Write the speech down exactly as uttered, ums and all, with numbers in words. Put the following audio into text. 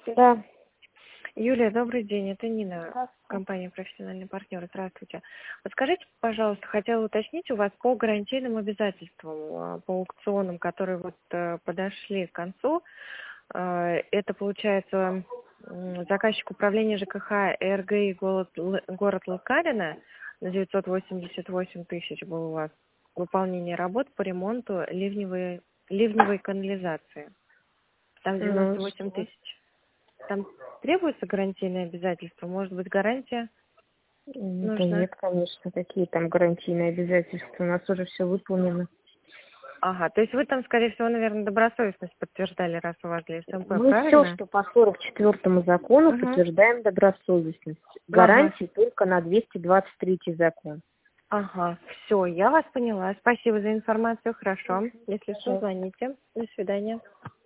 Да. Юлия, добрый день. Это Нина, Здравствуйте. компания «Профессиональный партнер». Здравствуйте. Подскажите, пожалуйста, хотела уточнить у вас по гарантийным обязательствам, а, по аукционам, которые вот э, подошли к концу. Э, Это, получается, м, заказчик управления ЖКХ РГИ город, Л- город Лыкавино на девятьсот восемьдесят восемь тысяч был у вас выполнение работ по ремонту ливневой, ливневой канализации. Там Ну, девяносто восемь что? тысяч. Там требуется гарантийное обязательство? Может быть, гарантия М, Да нужна? нет, конечно, какие там гарантийные обязательства. У нас уже все выполнено. Ага, то есть вы там, скорее всего, наверное, добросовестность подтверждали, раз у вас для СМП, Мы все, правильно? что по сорок четвёртому закону, Угу. подтверждаем добросовестность. Ага, Гарантии только на двести двадцать третий закон. ага, все, я вас поняла. Спасибо за информацию, хорошо. Если что, Пожалуйста. звоните. До свидания.